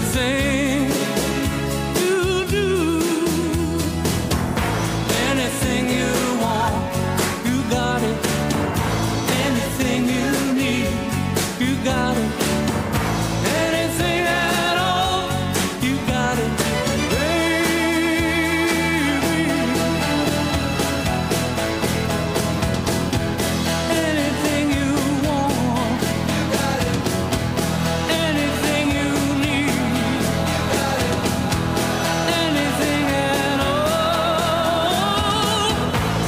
anything you do, anything you want, you got it. Anything you need, you got it. Anything at all, you got it, baby. Anything you want, you got it. Anything you need, you got it. Anything at all.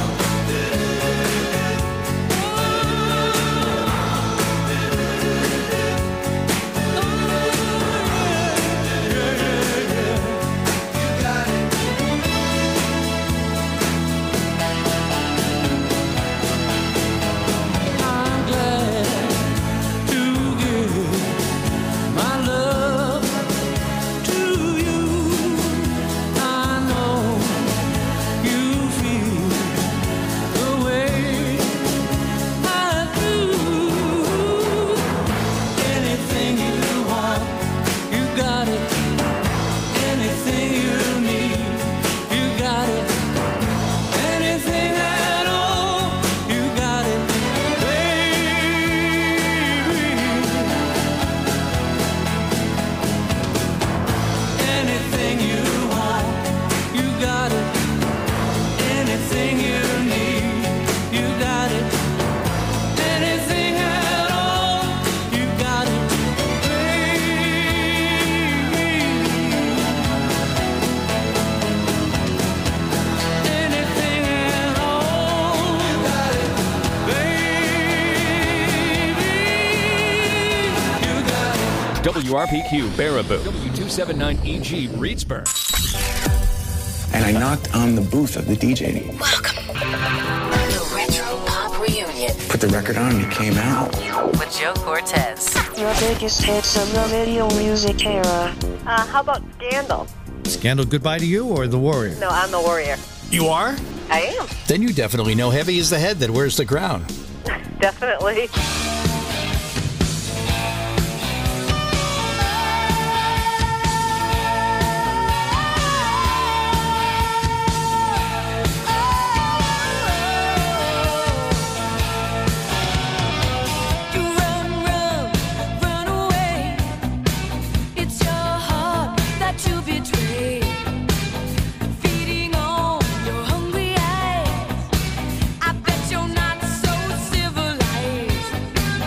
I'm glad to give my love to you. I know you feel the way I do. Anything you want, you got it. Anything you need, you got it. Anything at all, you got it, baby. Anything you want, you got it. Anything you need, you got it. Anything at all, you got it, baby. Anything at all, you got it, baby. You got it. WRPQ Baraboo, W279EG Reedsburg. And I knocked on the booth of the DJ. Welcome. The Retro Pop Reunion Put the record on and it came out. with Joe Cortez. The biggest hits of the video music era. How about Scandal? Scandal Goodbye to You or The Warrior? No, I'm the Warrior. You are? I am. Then you definitely know Heavy is the head that wears the crown. Definitely. Run away. It's your heart that you betray. Feeding on your hungry eyes. I bet you're not so civilized.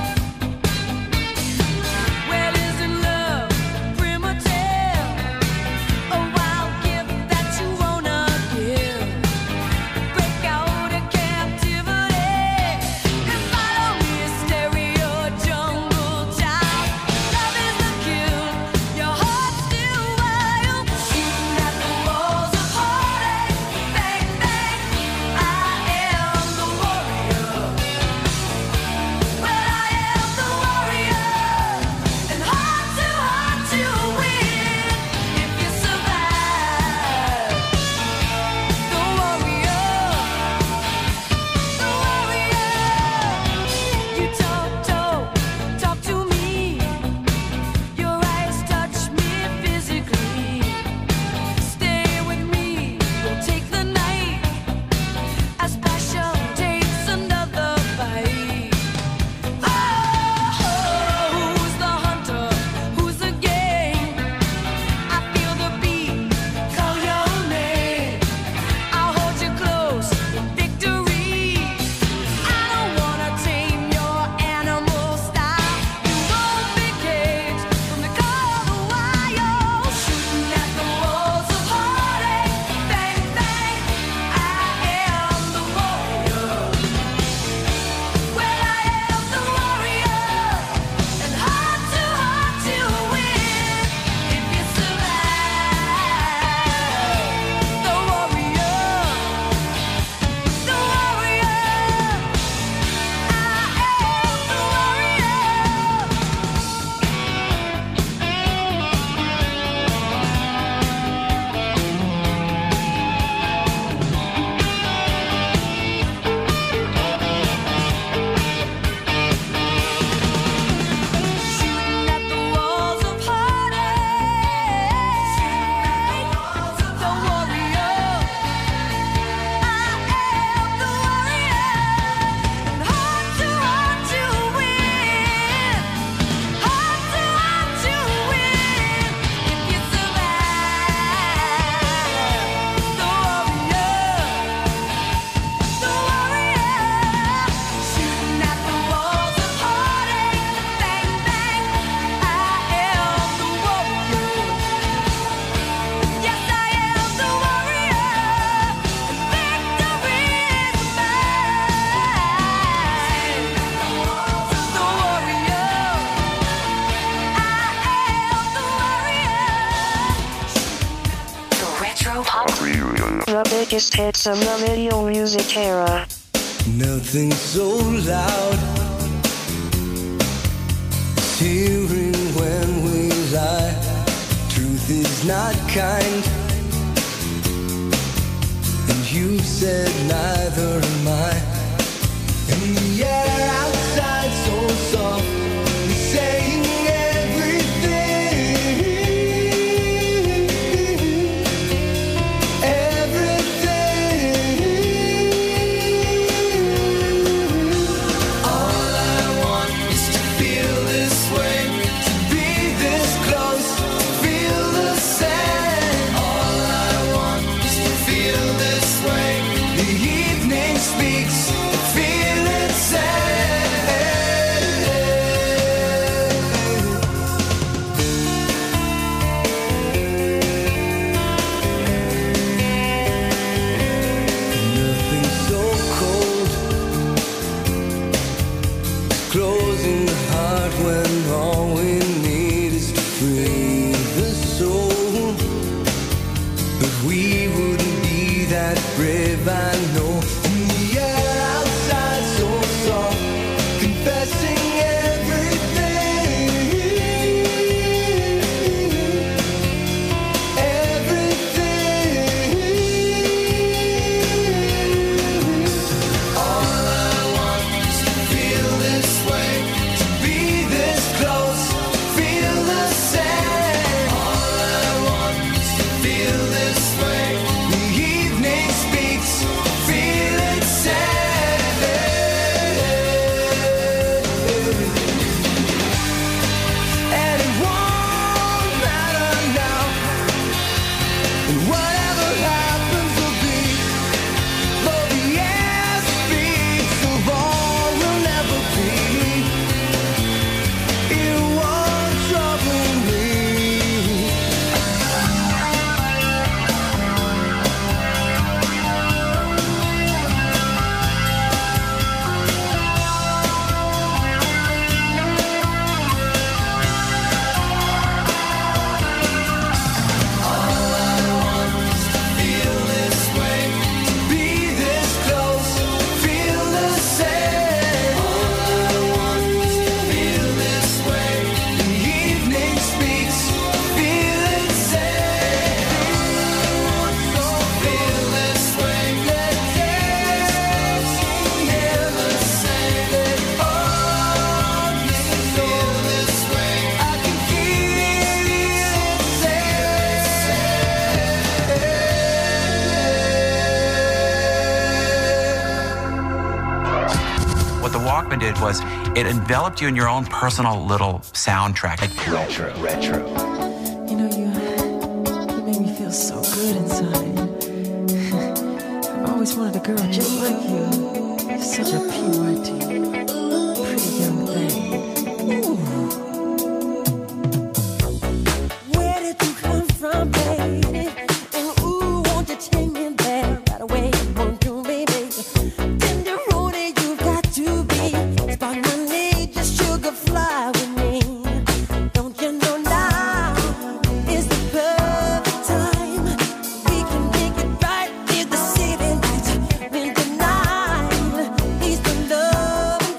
The biggest hits of the video music era. Nothing so loud as hearing when we lie. Truth is not kind, and you said neither am I. And the air outside so soft, saying did was it enveloped you in your own personal little soundtrack. Retro. You know, you made me feel so good inside. I've always wanted a girl just like you. You're such a purity, pretty young thing. Ooh. Where did you come from, baby? And ooh, won't you take me there right away? Won't you, baby? Love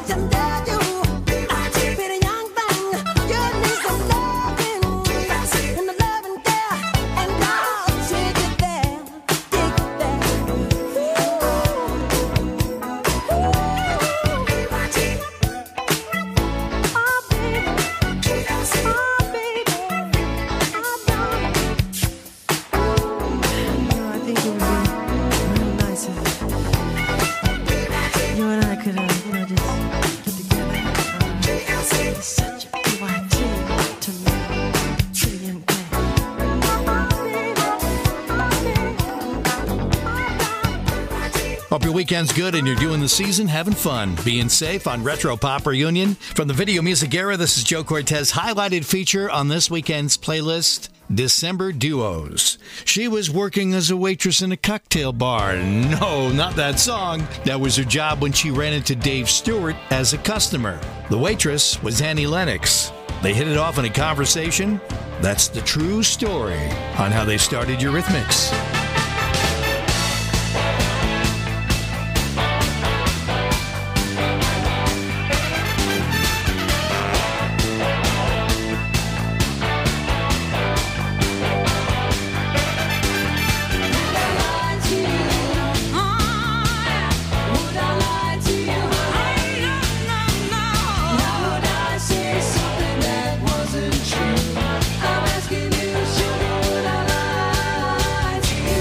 Hope your weekend's good and you're doing the season, having fun, being safe on Retro Pop Reunion. From the Video Music Era, this is Joe Cortez. Highlighted feature on this weekend's playlist, December Duos. She was working as a waitress in a cocktail bar. No, not that song. That was her job when she ran into Dave Stewart as a customer. The waitress was Annie Lennox. They hit it off in a conversation. That's the true story on how they started Eurythmics. I'm asking you, sugar, would I lie?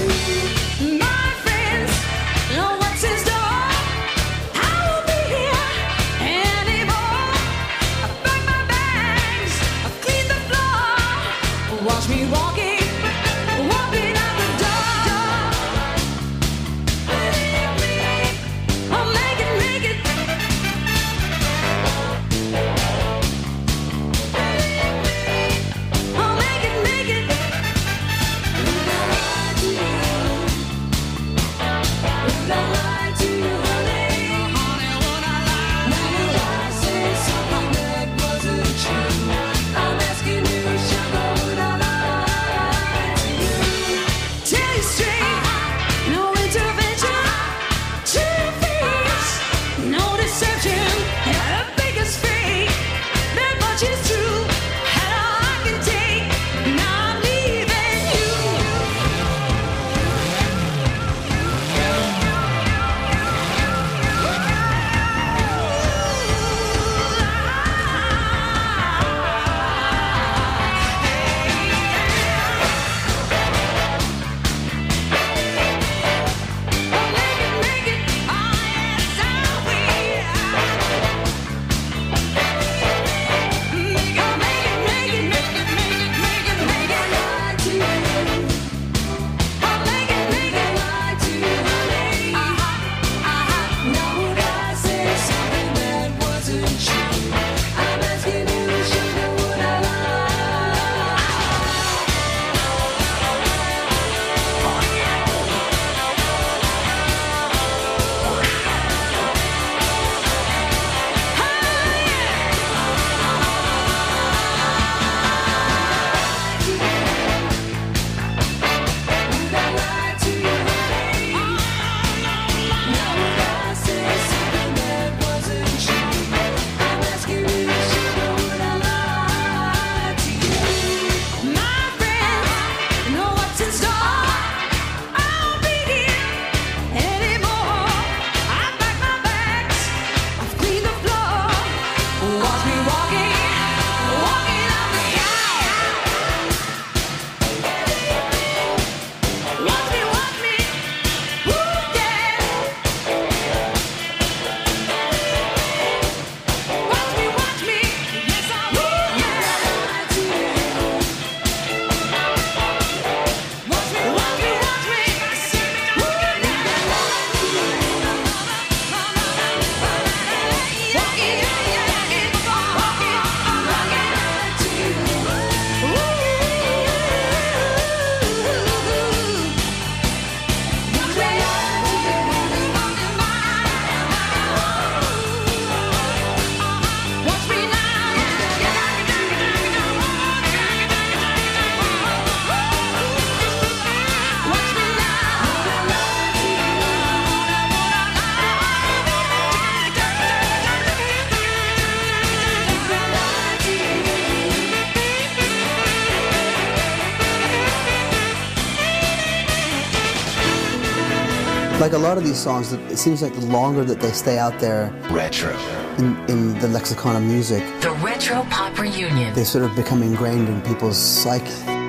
Like a lot of these songs, it seems like the longer that they stay out there Retro. in the lexicon of music, The Retro Pop Reunion. they sort of become ingrained in people's psyche.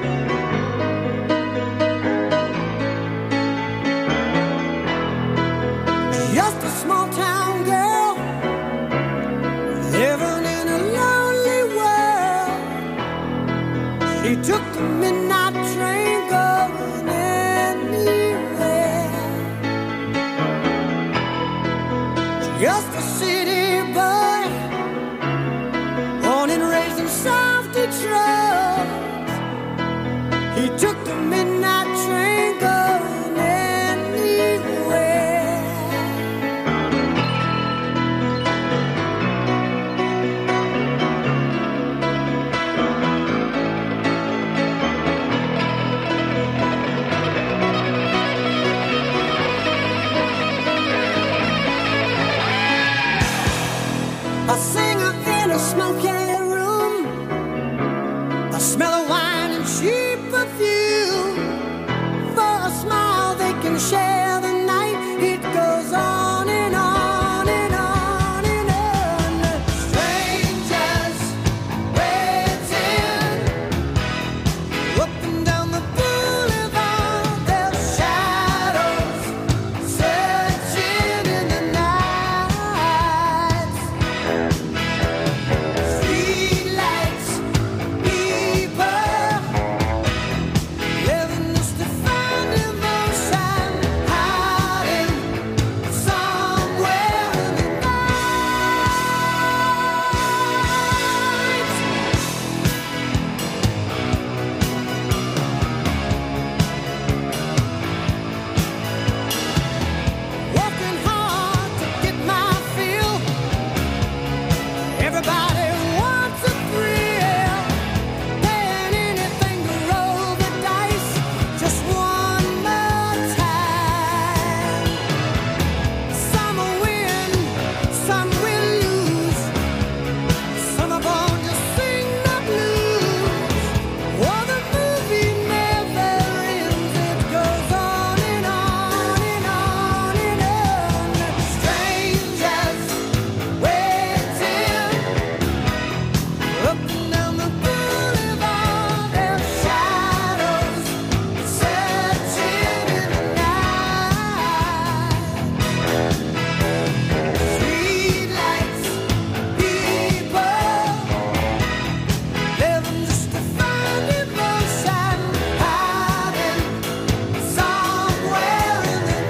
Just a small town girl living in a lonely world. She took the midnight train going anywhere. Just a city boy, born and raised in South Detroit. He took the midnight train going anywhere. A singer in a smoky room, the smell of wine and cheap perfume. For a smile they can share the night. It goes on and on and on and on. Strangers waiting up and down the boulevard. Their shadows searching in the night. Streetlights, people living just to find emotion, hiding somewhere in the night. Working hard to get my fill. Everybody wants a thrill, paying anything to roll the dice just one more time. Some will win, some will lose. Some are born to sing the blues. Oh, the movie never ends. It goes on and on and on and on. Strangers waiting up and down the boulevard. Their shadows searching in the night. Streetlights, people living just to find emotion, hiding somewhere in the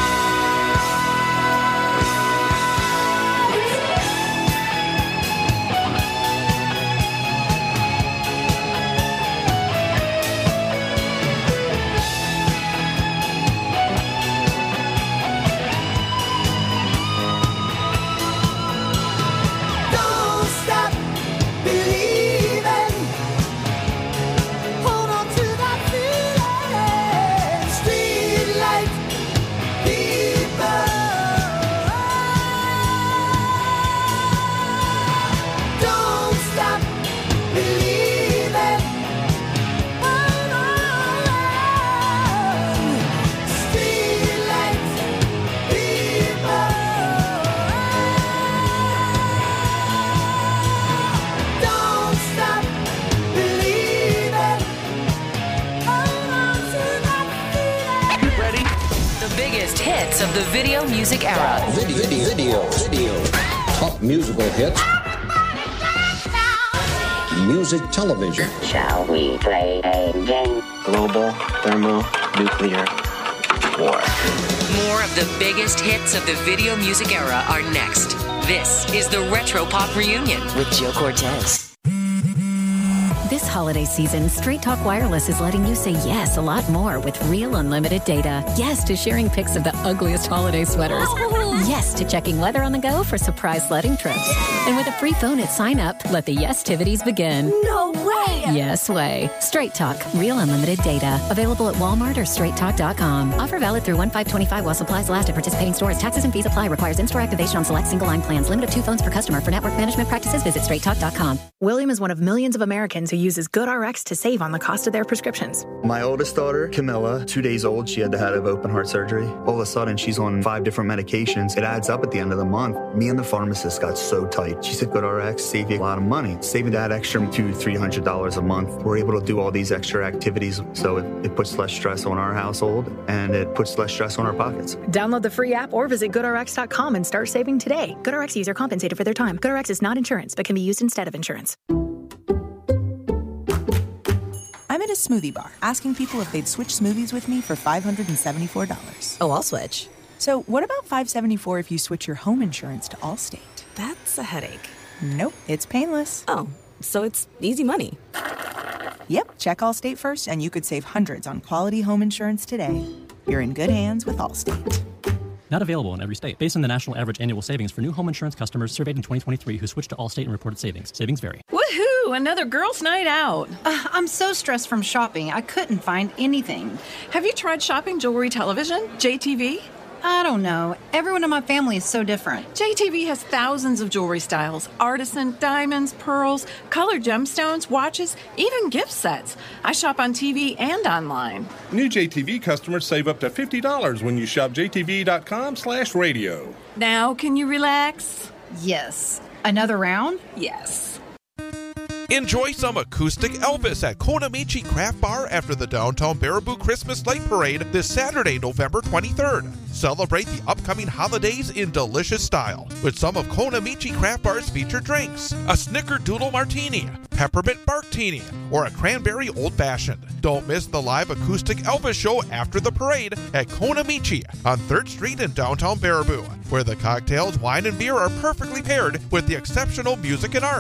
Don't stop believing. Hold on to that feeling. Streetlight people. Don't stop believing. Hold on. Streetlight people. Don't stop believing. Hold on to that feeling. Ready? The biggest hits of the video music era. Video. Top musical hits. Music television. Shall we play a game? Global thermonuclear war. More of the biggest hits of the video music era are next. This is the Retro Pop Reunion with Joe Cortez. This holiday season, Straight Talk Wireless is letting you say yes a lot more with real unlimited data. Yes to sharing pics of the ugliest holiday sweaters. Yes to checking weather on the go for surprise sledding trips. And with a free phone at sign up, let the yes-tivities begin. No way! Yes way. Straight Talk, real unlimited data. Available at Walmart or straighttalk.com. Offer valid through 1/5/25 while supplies last at participating stores. Taxes and fees apply. Requires in-store activation on select single line plans. Limit of 2 phones per customer. For network management practices, visit straighttalk.com. William is one of millions of Americans who who uses GoodRx to save on the cost of their prescriptions. My oldest daughter, Camilla, 2 days old, she had to have open heart surgery. All of a sudden, she's on 5 different medications. It adds up at the end of the month. Me and the pharmacist got so tight. She said, GoodRx, save you a lot of money. Saving that extra $200-300 a month. We're able to do all these extra activities, so it puts less stress on our household, and it puts less stress on our pockets. Download the free app or visit GoodRx.com and start saving today. GoodRx user compensated for their time. GoodRx is not insurance, but can be used instead of insurance. I'm at a smoothie bar, asking people if they'd switch smoothies with me for $574. Oh, I'll switch. So what about $574 if you switch your home insurance to Allstate? That's a headache. Nope, it's painless. Oh, so it's easy money. Yep, check Allstate first and you could save hundreds on quality home insurance today. You're in good hands with Allstate. Not available in every state. Based on the national average annual savings for new home insurance customers surveyed in 2023 who switched to Allstate and reported savings. Savings vary. Woohoo! Another girls' night out. I'm so stressed from shopping, I couldn't find anything. Have you tried shopping jewelry television, JTV? I don't know. Everyone in my family is so different. JTV has thousands of jewelry styles, artisan, diamonds, pearls, colored gemstones, watches, even gift sets. I shop on TV and online. New JTV customers save up to $50 when you shop jtv.com/radio. Now, can you relax? Yes. Another round? Yes. Enjoy some acoustic Elvis at Konamichi Craft Bar after the Downtown Baraboo Christmas Light Parade this Saturday, November 23rd. Celebrate the upcoming holidays in delicious style with some of Konamichi Craft Bar's featured drinks: a Snickerdoodle Martini, Peppermint Barktini, or a Cranberry Old Fashioned. Don't miss the live acoustic Elvis show after the parade at Konamichi on 3rd Street in downtown Baraboo, where the cocktails, wine, and beer are perfectly paired with the exceptional music and art.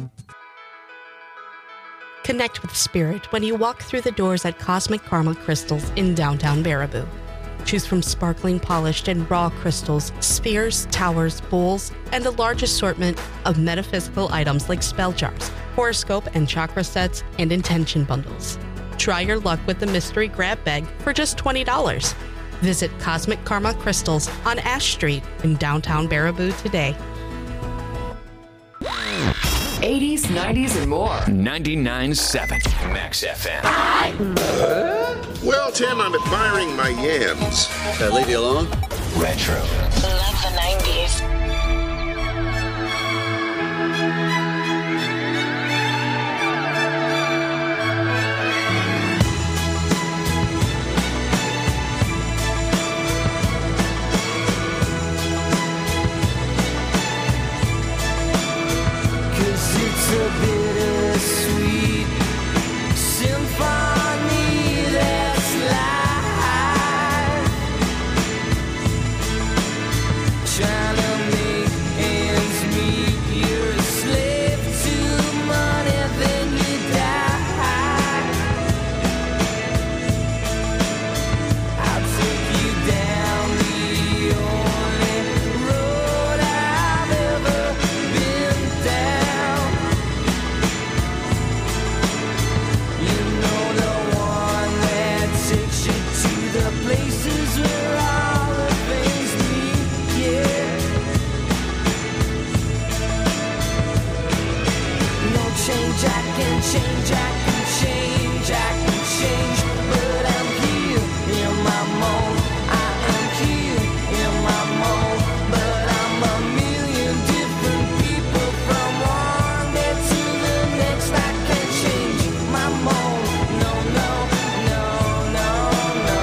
Connect with spirit when you walk through the doors at Cosmic Karma Crystals in downtown Baraboo. Choose from sparkling, polished, and raw crystals, spheres, towers, bowls, and a large assortment of metaphysical items like spell jars, horoscope and chakra sets, and intention bundles. Try your luck with the mystery grab bag for just $20. Visit Cosmic Karma Crystals on Ash Street in downtown Baraboo today. 80s, 90s, and more. 99.7 Max FM. Well, Tim, I'm admiring my yams. Can I leave you alone? Retro. Love the 90s. It's a bittersweet symphony that's live, trying to make ends meet. You're a slave to money, then you die. I'll take you down the only road I've ever been down. Places where all the things meet, yeah. No change, I can change, I can change, I can change. But I'm here in my mode, I am here in my mode. But I'm a million different people from one day to the next. I can't change my mode, no, no, no, no, no.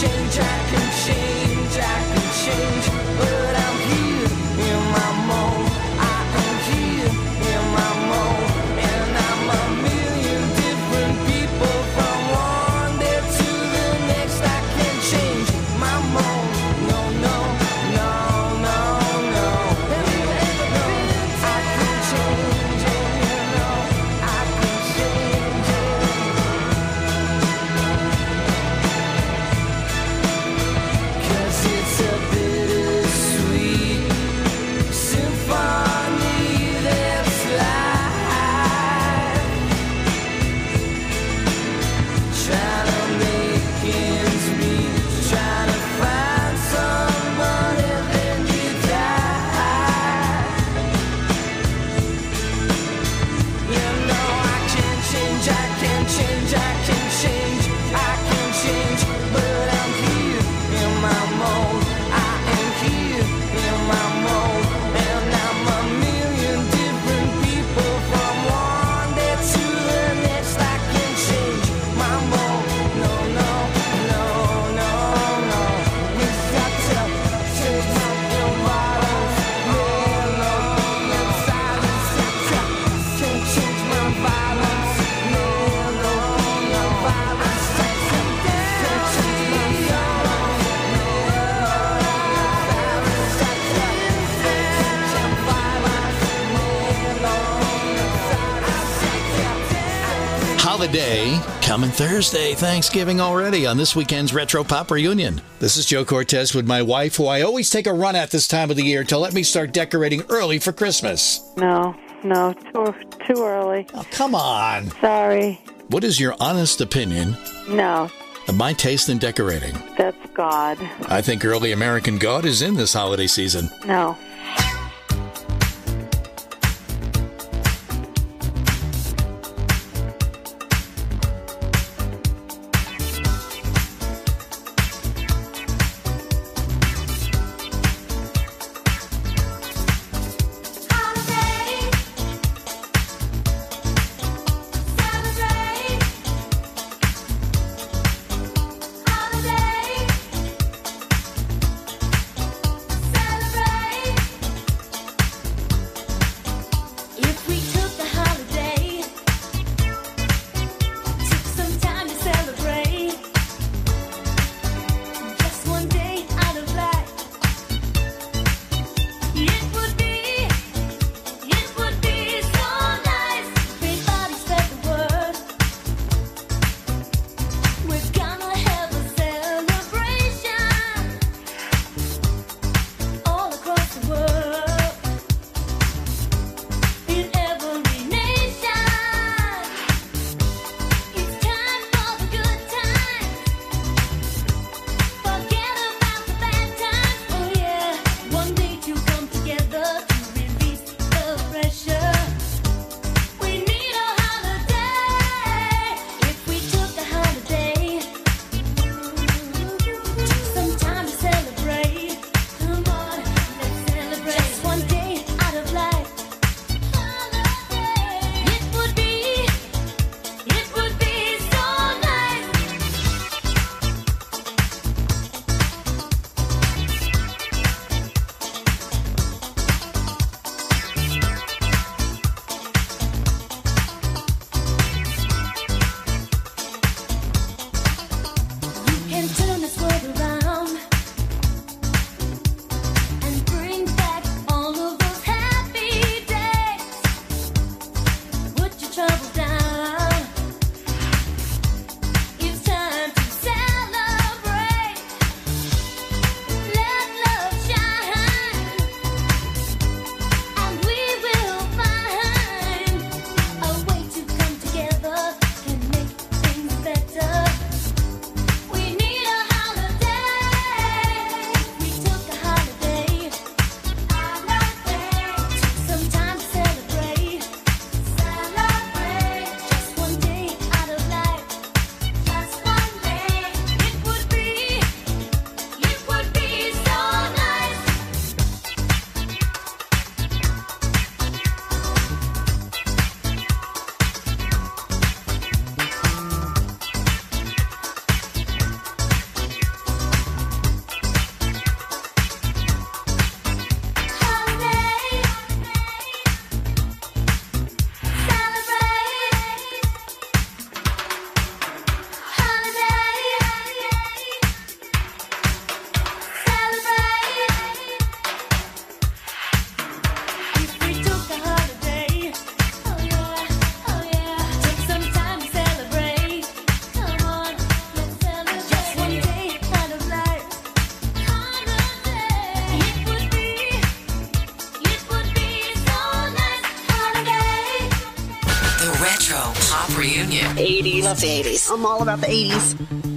change, I can change, I can change, but I'm here in my mode. I am here in my mode, and I'm a million different people from one day to the next. I can change my mode. No, no, no, no, no. I can change it, you know. I can change it. 'Cause it's a bittersweet symphony that's life. Trying to make ends meet, trying to find somebody, then you die. You know I can change, I can change, I can change, I can change, but I'm here in my mode. I am here in my mode, and I'm a million different people from one day to the next. I can change my mode. No, no, no, no, no. We've got to change my environment. No, no, silence. Can't change my violence. No, no, no, violence. Can't change my Holiday coming Thursday, Thanksgiving already on this weekend's Retro Pop Reunion. This is Joe Cortez with my wife, who I always take a run at this time of the year to let me start decorating early for Christmas. No, too early. Oh, come on. Sorry. What is your honest opinion No, of my taste in decorating? that's God. I think early American God is in this holiday season. No. Celebrate. Pop Reunion. 80s. Love the 80s. I'm all about the 80s.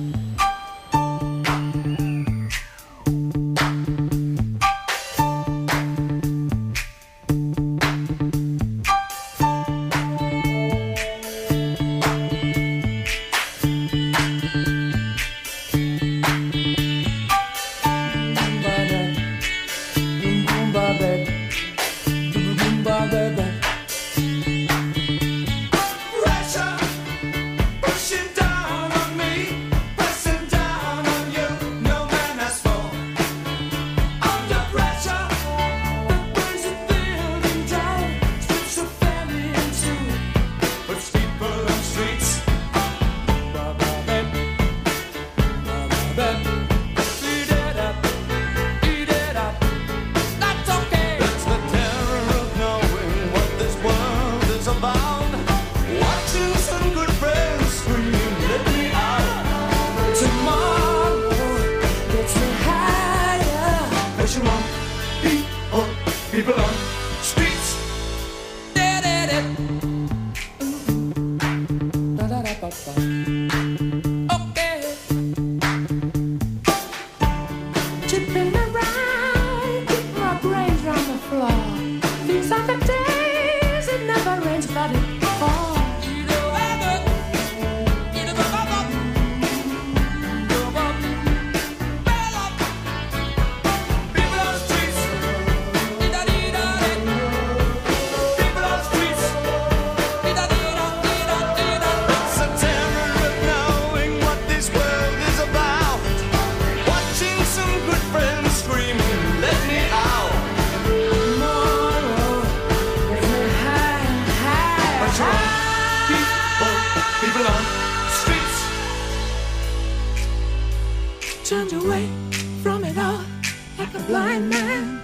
Turned away from it all like a blind man.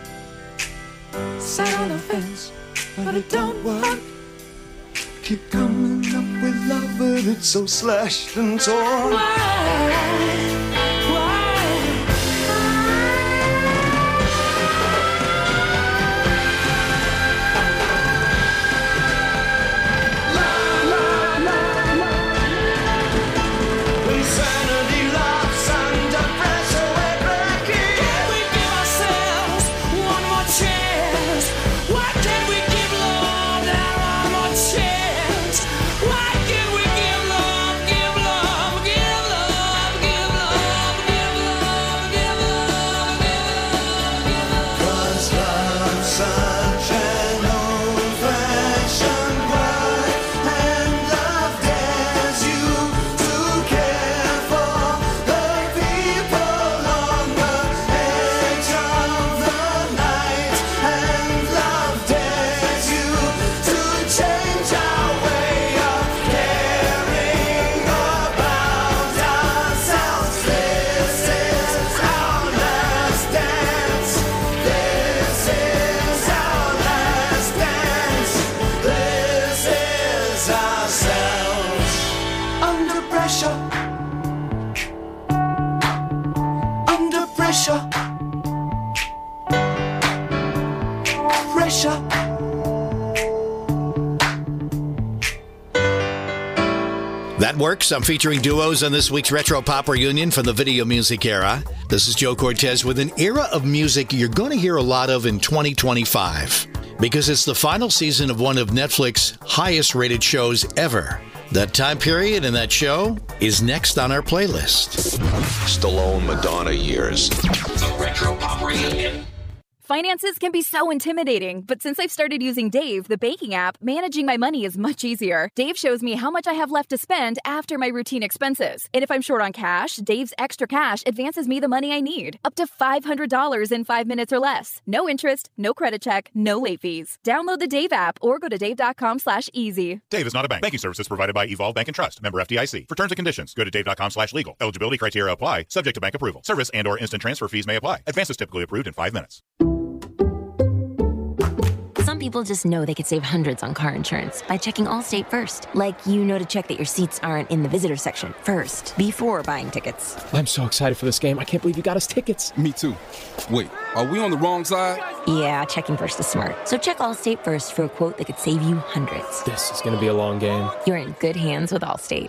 Sat on the fence, but it don't work. Keep coming up with love, but it's so slashed and torn. Why? That works. I'm featuring duos on this week's Retro Pop Reunion from the video music era. This is Joe Cortez with an era of music you're going to hear a lot of in 2025 because it's the final season of one of Netflix's highest rated shows ever. That time period and that show is next on our playlist. Stallone Madonna years. The Retro Pop Reunion. Finances can be so intimidating, but since I've started using Dave, the banking app, managing my money is much easier. Dave shows me how much I have left to spend after my routine expenses. And if I'm short on cash, Dave's Extra Cash advances me the money I need. Up to $500 in 5 minutes or less. No interest, no credit check, no late fees. Download the Dave app or go to dave.com/easy. Dave is not a bank. Banking services provided by Evolve Bank and Trust. Member FDIC. For terms and conditions, go to dave.com/legal. Eligibility criteria apply. Subject to bank approval. Service and or instant transfer fees may apply. Advances typically approved in 5 minutes. Some people just know they could save hundreds on car insurance by checking Allstate first. Like, you know to check that your seats aren't in the visitor section first, before buying tickets. I'm so excited for this game. I can't believe you got us tickets. Me too. Wait, are we on the wrong side? Yeah, checking first is smart. So check Allstate first for a quote that could save you hundreds. This is going to be a long game. You're in good hands with Allstate.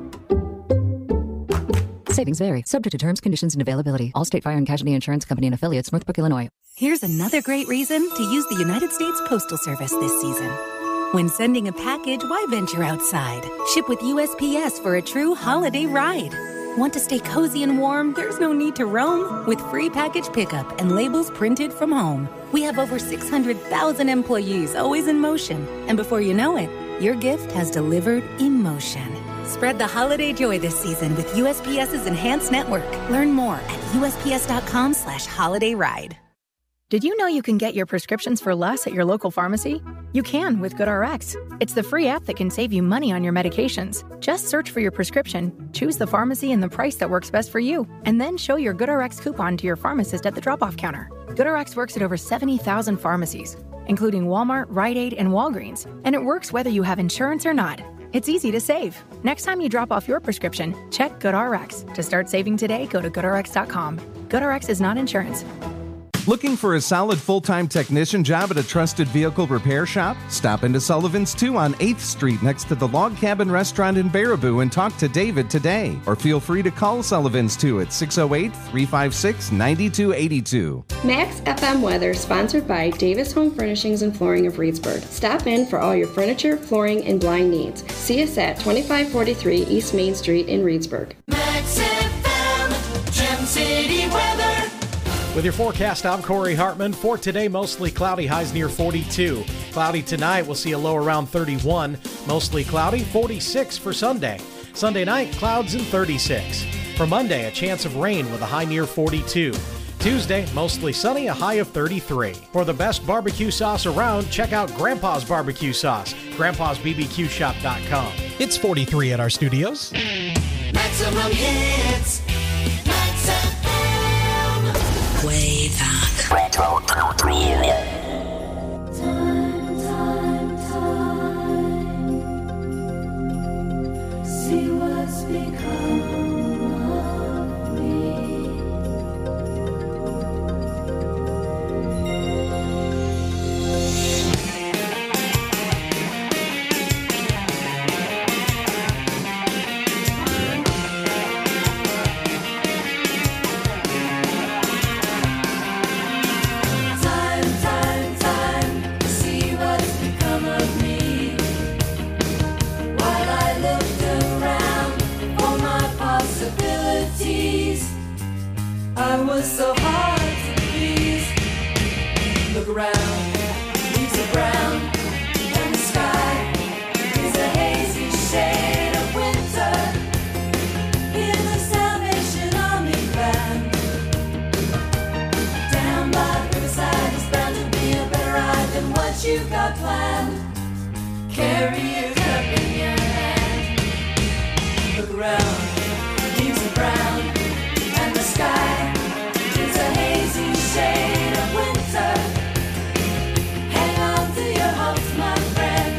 Savings vary, subject to terms, conditions, and availability. Allstate Fire and Casualty Insurance Company and Affiliates, Northbrook, Illinois. Here's another great reason to use the United States Postal Service this season. When sending a package, why venture outside? Ship with USPS for a true holiday ride. Want to stay cozy and warm? There's no need to roam. With free package pickup and labels printed from home. We have over 600,000 employees always in motion. And before you know it, your gift has delivered emotion. Spread the holiday joy this season with USPS's Enhanced Network. Learn more at USPS.com/holidayride. Did you know you can get your prescriptions for less at your local pharmacy? You can with GoodRx. It's the free app that can save you money on your medications. Just search for your prescription, choose the pharmacy and the price that works best for you, and then show your GoodRx coupon to your pharmacist at the drop-off counter. GoodRx works at over 70,000 pharmacies, including Walmart, Rite Aid, and Walgreens, and it works whether you have insurance or not. It's easy to save. Next time you drop off your prescription, check GoodRx. To start saving today, go to GoodRx.com. GoodRx is not insurance. Looking for a solid full-time technician job at a trusted vehicle repair shop? Stop into Sullivan's 2 on 8th Street next to the Log Cabin Restaurant in Baraboo and talk to David today. Or feel free to call Sullivan's 2 at 608-356-9282. Max FM Weather, sponsored by Davis Home Furnishings and Flooring of Reedsburg. Stop in for all your furniture, flooring, and blind needs. See us at 2543 East Main Street in Reedsburg. Max FM, Gem City weather. With your forecast, I'm Corey Hartman. For today, mostly cloudy, highs near 42. Cloudy tonight, we'll see a low around 31. Mostly cloudy, 46 for Sunday. Sunday night, clouds and 36. For Monday, a chance of rain with a high near 42. Tuesday, mostly sunny, a high of 33. For the best barbecue sauce around, check out Grandpa's Barbecue Sauce, grandpasbbqshop.com. It's 43 at our studios. Maximum hits. Max FM. Way back. Retro Pop Reunion. See what's become of me. I was so hard to please. Look around, leaves are brown, and the sky is a hazy shade of winter. Hear the Salvation Army band. Down by the riverside is bound to be a better ride than what you've got planned. Carry your cup in your hand. Look around, leaves are brown, and the sky is a hazy shade of winter. Hang on to your hopes, my friend.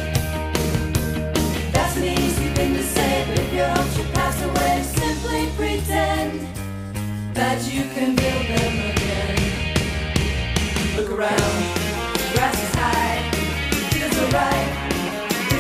That's an easy thing to say, but if your hopes should pass away, simply pretend that you can build them again. Look around, grass is high, fields are ripe,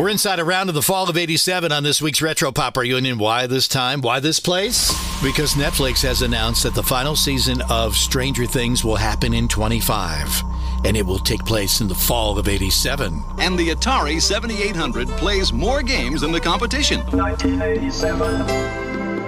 We're inside a round of the fall of 87 on this week's Retro Pop Reunion. Why this time? Why this place? Because Netflix has announced that the final season of Stranger Things will happen in 25, and it will take place in the fall of 87. And the Atari 7800 plays more games than the competition. 1987.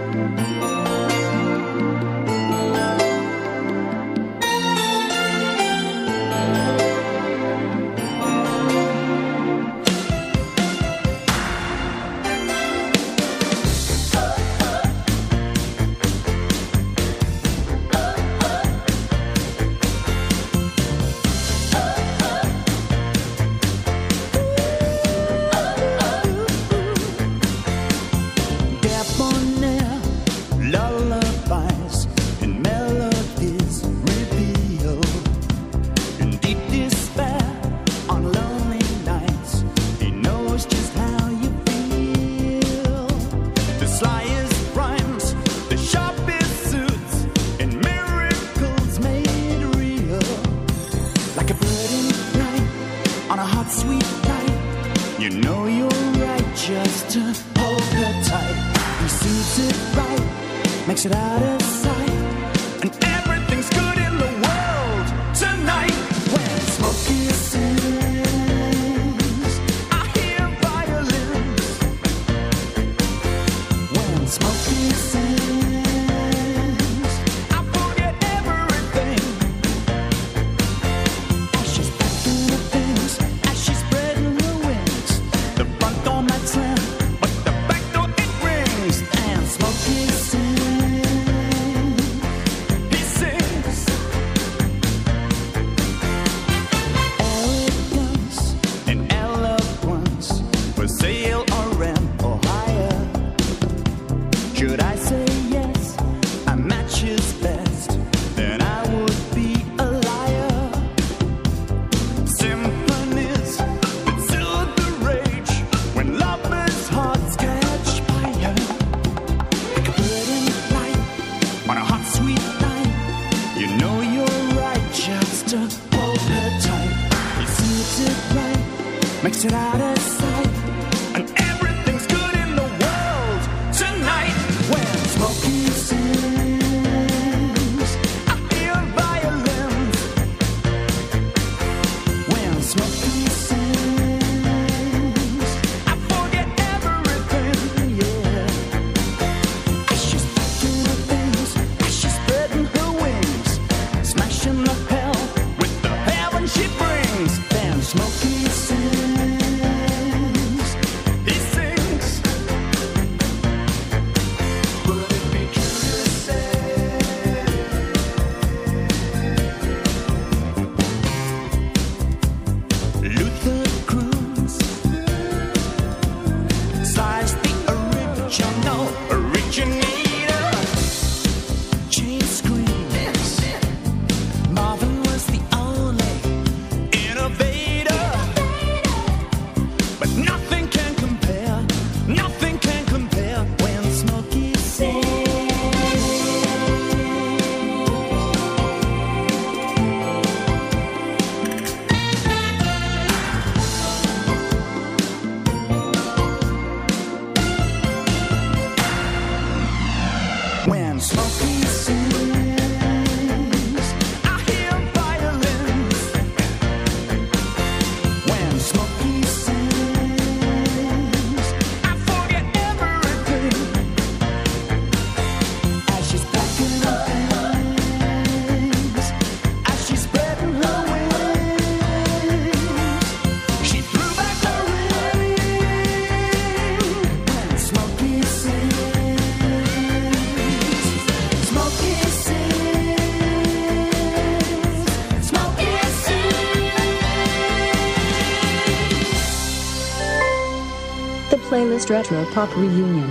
Playlist Retro Pop Reunion.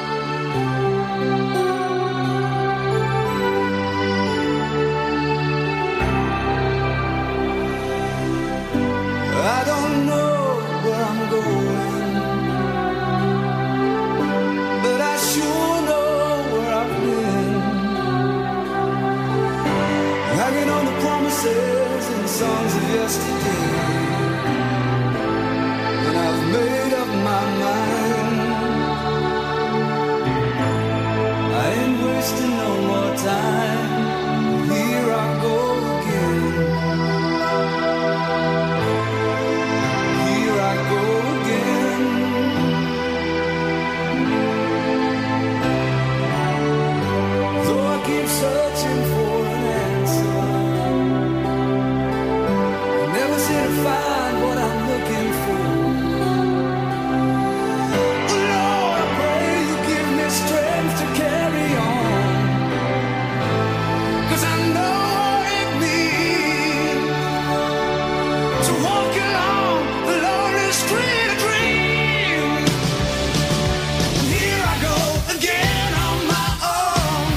I don't know where I'm going, but I sure know where I've been. Hanging on the promises and songs of yesterday, and I've made up searching for an answer. Never seem to find what I'm looking for. Oh Lord, I pray you give me strength to carry on. 'Cause I know what it means to walk along the lonely street of dreams. And here I go again on my own,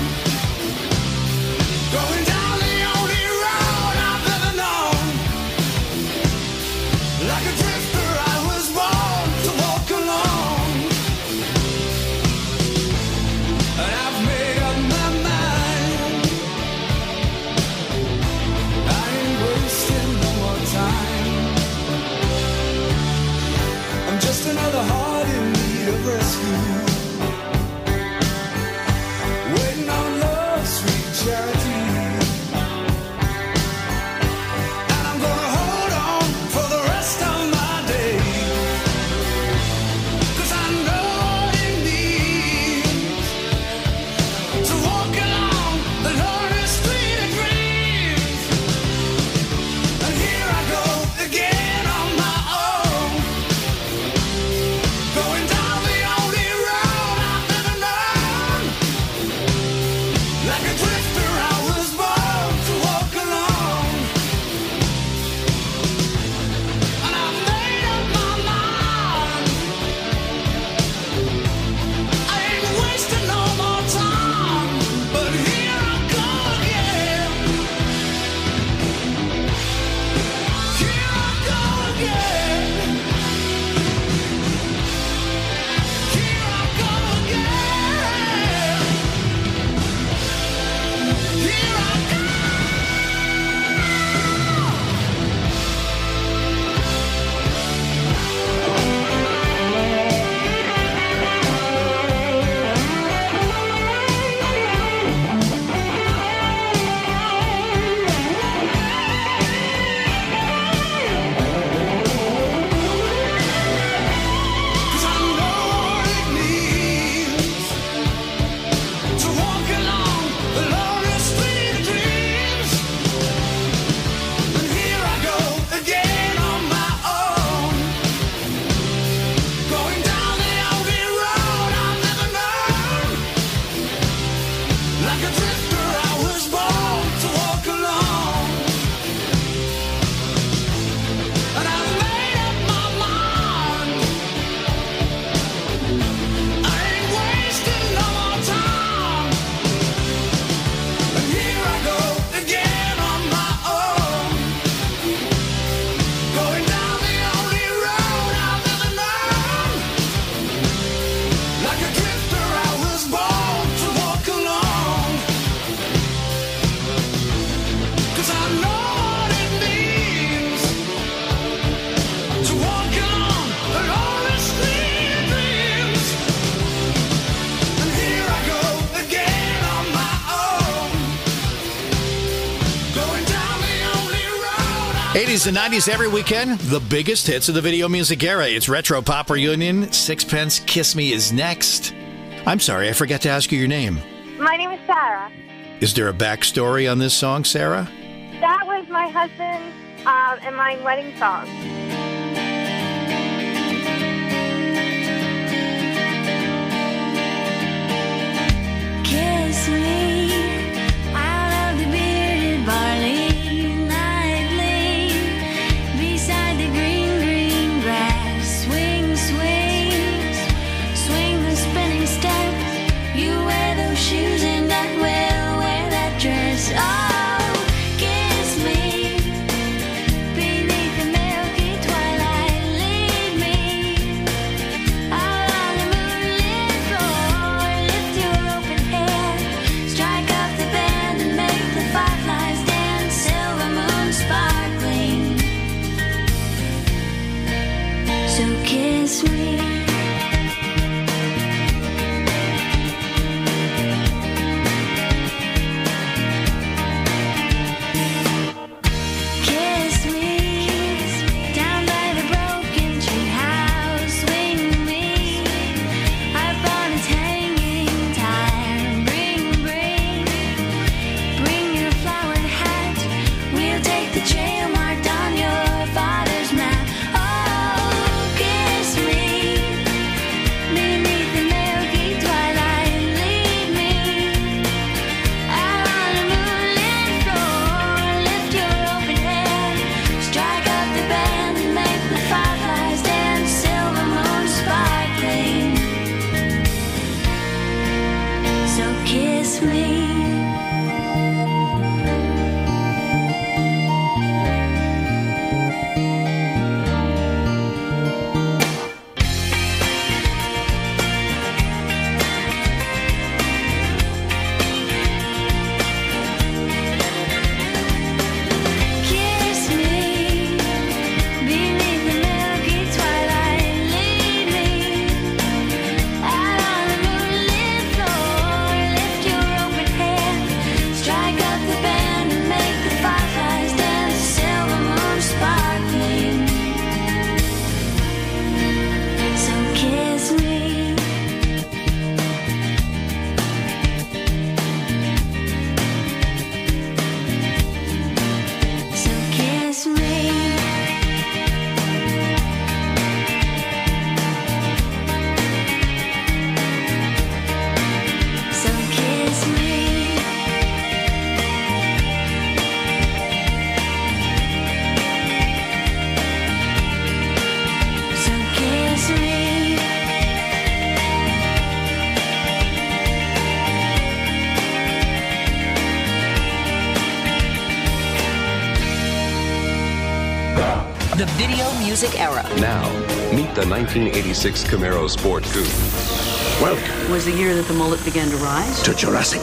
going down the only road I've ever known. Like a drifter I was born to walk alone. And I've made up my mind, I ain't wasting no more time. I'm just another heart in need of rescue, waiting on love's sweet charity. And I'm gonna hold on for the rest of my days, 'cause I know what it means to walk along the lonely street of dreams. And here I go again on my own, going down the only road I've ever known. Like a drifter I was born to walk alone. And I've made up my mind, I ain't wasting no more time. But here I go again, here I go again, here I go again, here I go. Cause I know what it means to walk along the lonely street of dreams. And here I go again on my own, going down the only road I've never known. Like a drifter I was born to walk alone. And I've made up my mind, I ain't wasting no more time. And here I go again on my own, going down the only road I've ever known. Like a drifter I was born to walk alone. 'Cause I know what it means to walk along the lonely street of dreams. And here I go again on my own, going down the only road 80s and 90s every weekend, the biggest hits of the video music era. It's Retro Pop Reunion. Sixpence Kiss Me is next. I'm sorry, I forgot to ask you your name. My name is Sarah. Is there a backstory on this song, Sarah? That was my husband and my wedding song. Kiss me out of the bearded barley nightly, beside the green, green grass. Swing, swing, swing the spinning step. You wear those shoes and I will wear that dress. Oh, kiss me beneath the milky twilight. Lead me out on the moonlit floor. Lift your open hair, strike kiss me. Kiss me beneath the milky twilight. Lead me out on the moonlit floor. Lift your open hand, strike up the band and make the fireflies dance. Silver moon sparkling. So kiss me. So kiss me. So kiss me. So kiss me. The video music era. Now, meet the 1986 Camaro Sport Coupe. Welcome Was the year that the mullet began to rise? to Jurassic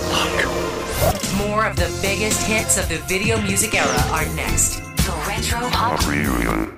Park. More of the biggest hits of the video music era are next. The Retro Pop Reunion.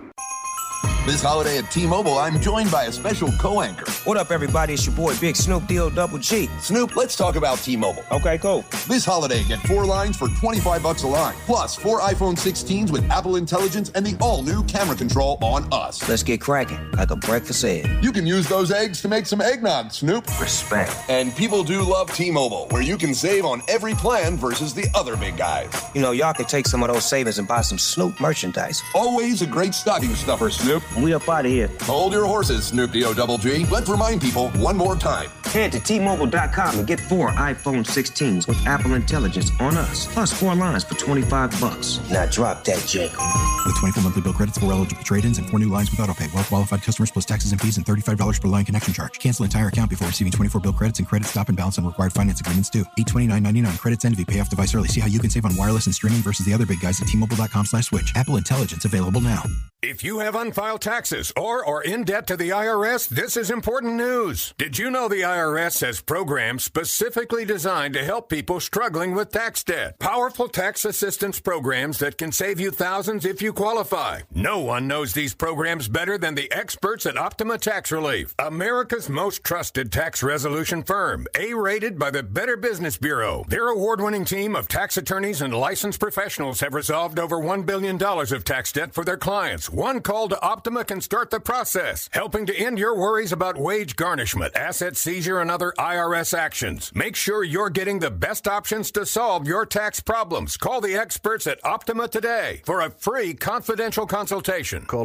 This holiday at T-Mobile, I'm joined by a special co-anchor. What up, everybody? It's your boy, Big Snoop D-O-double-G. Snoop, let's talk about T-Mobile. Okay, cool. This holiday, get 4 lines for $25 a line, plus 4 iPhone 16s with Apple Intelligence and the all-new camera control on us. Let's get cracking, like a breakfast egg. You can use those eggs to make some eggnog, Snoop. Respect. And people do love T-Mobile, where you can save on every plan versus the other big guys. You know, y'all could take some of those savings and buy some Snoop merchandise. Always a great stocking stuffer, Snoop. We up out of here. Hold your horses, Snoop D-O-double-G. Let's remind people one more time. Head to T-Mobile.com and get 4 iPhone 16s with Apple Intelligence on us, plus 4 lines for $25. Now drop that Jacob. With 24 monthly bill credits, 4 eligible trade-ins, and 4 new lines with autopay. Well-qualified customers plus taxes and fees and $35 per line connection charge. Cancel entire account before receiving 24 bill credits and credit stop and balance on required finance agreements due. $829.99 credits end if you pay off device early. See how you can save on wireless and streaming versus the other big guys at T-Mobile.com/switch. Apple Intelligence available now. If you have unfiled taxes or are in debt to the IRS, this is important news. Did you know the IRS has programs specifically designed to help people struggling with tax debt? Powerful tax assistance programs that can save you thousands if you qualify. No one knows these programs better than the experts at Optima Tax Relief, America's most trusted tax resolution firm, A-rated by the Better Business Bureau. Their award-winning team of tax attorneys and licensed professionals have resolved over $1 billion of tax debt for their clients. One call to Optima can start the process, helping to end your worries about wage garnishment, asset seizure, and other IRS actions. Make sure you're getting the best options to solve your tax problems. Call the experts at Optima today for a free confidential consultation. Call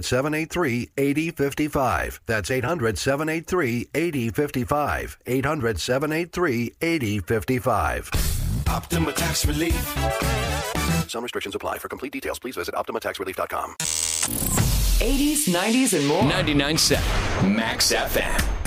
800-783-8055. That's 800-783-8055. 800-783-8055. Optima Tax Relief. Some restrictions apply. For complete details, please visit OptimaTaxRelief.com. 80s, 90s, and more. 99.7 Max FM.